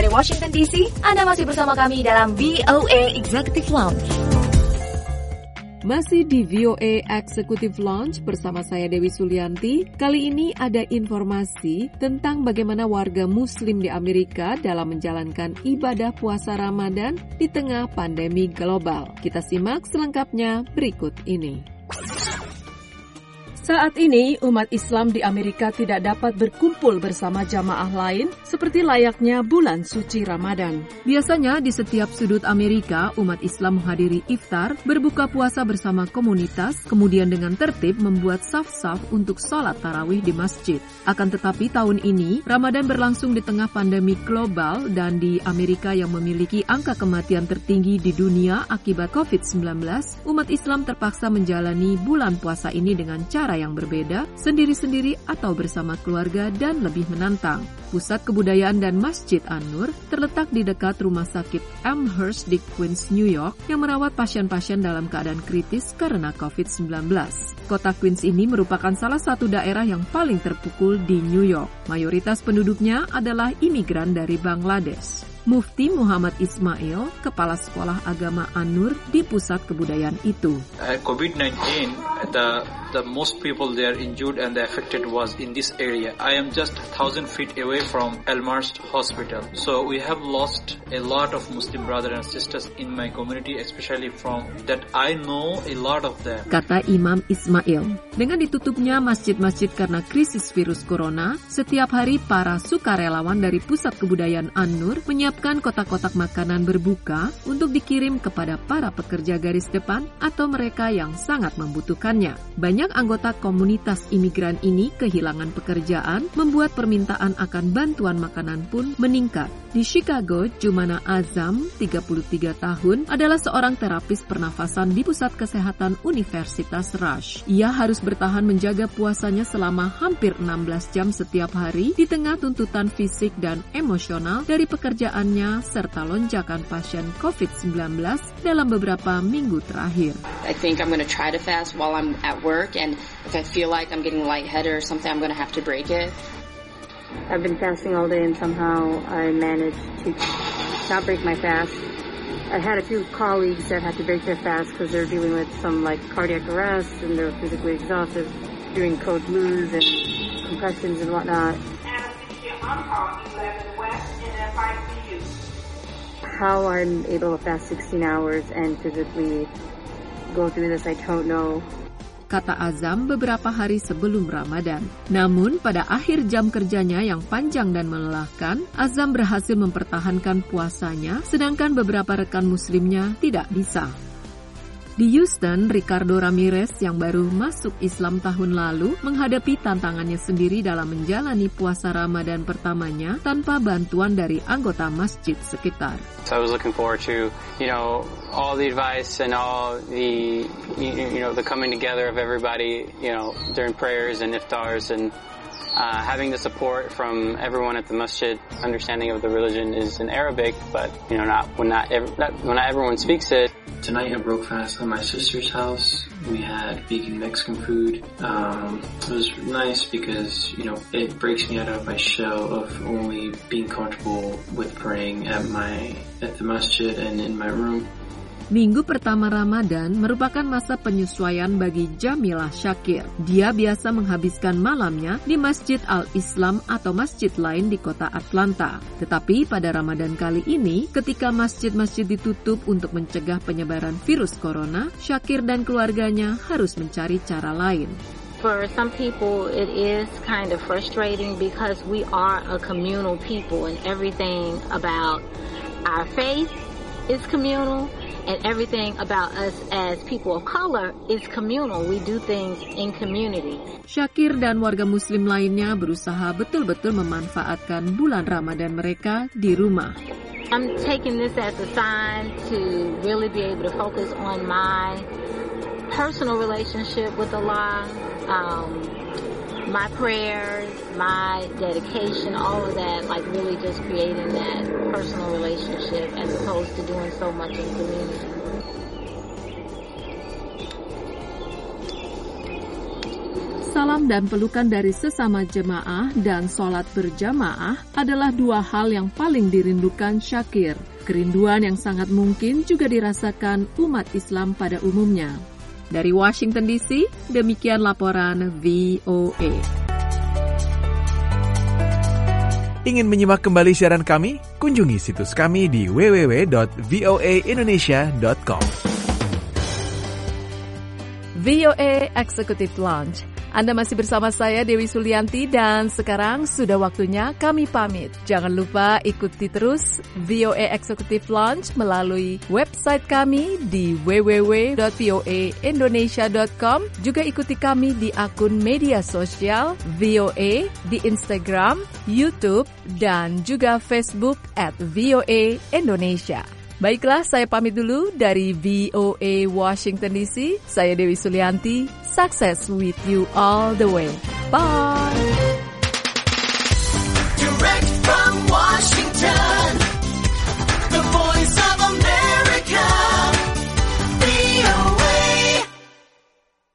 Washington DC, Anda masih bersama kami dalam VOA Executive Lounge. Masih di VOA Executive Lounge bersama saya Dewi Sulianti. Kali ini ada informasi tentang bagaimana warga Muslim di Amerika dalam menjalankan ibadah puasa Ramadan di tengah pandemi global. Kita simak selengkapnya berikut ini. Saat ini, umat Islam di Amerika tidak dapat berkumpul bersama jamaah lain seperti layaknya bulan suci Ramadan. Biasanya di setiap sudut Amerika, umat Islam menghadiri iftar, berbuka puasa bersama komunitas, kemudian dengan tertib membuat saf-saf untuk sholat tarawih di masjid. Akan tetapi tahun ini, Ramadan berlangsung di tengah pandemi global dan di Amerika yang memiliki angka kematian tertinggi di dunia akibat COVID-19, umat Islam terpaksa menjalani bulan puasa ini dengan cara yang berbeda, sendiri-sendiri atau bersama keluarga dan lebih menantang. Pusat Kebudayaan dan Masjid An-Nur terletak di dekat Rumah Sakit Amherst di Queens, New York yang merawat pasien-pasien dalam keadaan kritis karena COVID-19. Kota Queens ini merupakan salah satu daerah yang paling terpukul di New York. Mayoritas penduduknya adalah imigran dari Bangladesh. Mufti Muhammad Ismail, Kepala Sekolah Agama An-Nur di Pusat Kebudayaan itu. COVID-19, the most people there injured and the affected was in this area. I am just 1,000 feet away from Elmhurst Hospital. So we have lost a lot of Muslim brothers and sisters in my community, especially from that I know a lot of them. Kata Imam Ismail. Dengan ditutupnya masjid-masjid karena krisis virus corona, setiap hari para sukarelawan dari Pusat Kebudayaan An-Nur menyiapkan kotak-kotak makanan berbuka untuk dikirim kepada para pekerja garis depan atau mereka yang sangat membutuhkannya. Banyak anggota komunitas imigran ini kehilangan pekerjaan, membuat permintaan akan bantuan makanan pun meningkat. Di Chicago, Jumana Azam, 33 tahun, adalah seorang terapis pernafasan di Pusat Kesehatan Universitas Rush. Ia harus bertahan menjaga puasanya selama hampir 16 jam setiap hari di tengah tuntutan fisik dan emosional dari pekerjaannya serta lonjakan pasien COVID-19 dalam beberapa minggu terakhir. I think I'm going to try to fast while I'm at work, and if I feel like I'm getting lightheaded or something, I'm going to have to break it. I've been fasting all day and somehow I managed to not break my fast. I had a few colleagues that had to break their fast because they're dealing with some cardiac arrest and they're physically exhausted, doing code blues and compressions and whatnot. How I'm able to fast 16 hours and physically go through this, I don't know. Kata Azam beberapa hari sebelum Ramadan. Namun, pada akhir jam kerjanya yang panjang dan melelahkan, Azam berhasil mempertahankan puasanya, sedangkan beberapa rekan muslimnya tidak bisa. Di Houston, Ricardo Ramirez yang baru masuk Islam tahun lalu menghadapi tantangannya sendiri dalam menjalani puasa Ramadan pertamanya tanpa bantuan dari anggota masjid sekitar. So I was looking forward to, all the advice and all the, the coming together of everybody, during prayers and iftars and having the support from everyone at the masjid. Understanding of the religion is in Arabic, but not when not everyone speaks it. Tonight I broke fast at my sister's house. We had vegan Mexican food. It was nice because, it breaks me out of my shell of only being comfortable with praying at the masjid and in my room. Minggu pertama Ramadan merupakan masa penyesuaian bagi Jamilah Syakir. Dia biasa menghabiskan malamnya di Masjid Al-Islam atau masjid lain di kota Atlanta. Tetapi pada Ramadan kali ini, ketika masjid-masjid ditutup untuk mencegah penyebaran virus corona, Syakir dan keluarganya harus mencari cara lain. For some people, it is kind of frustrating because we are a communal people and everything about our faith is communal. And everything about us as people of color is communal. We do things in community. Syakir dan warga muslim lainnya berusaha betul-betul memanfaatkan bulan Ramadan mereka di rumah. I'm taking this as a sign to really be able to focus on my personal relationship with Allah, my prayers, my dedication, all of that, really just creating that personal relationship as opposed to doing so much in community. salam dan pelukan dari sesama jemaah dan sholat berjamaah adalah dua hal yang paling dirindukan Syakir. Kerinduan yang sangat mungkin juga dirasakan umat Islam pada umumnya. Dari Washington DC, demikian laporan VOA. Ingin menyimak kembali siaran kami? Kunjungi situs kami di www.voaindonesia.com. VOA Executive Lounge. Anda masih bersama saya Dewi Sulianti dan sekarang sudah waktunya kami pamit. Jangan lupa ikuti terus VOA Executive Lounge melalui website kami di www.voaindonesia.com. Juga ikuti kami di akun media sosial VOA di Instagram, YouTube, dan juga Facebook @VOA Indonesia. Baiklah, saya pamit dulu dari VOA Washington DC. Saya Dewi Sulianti. Success with you all the way. Bye!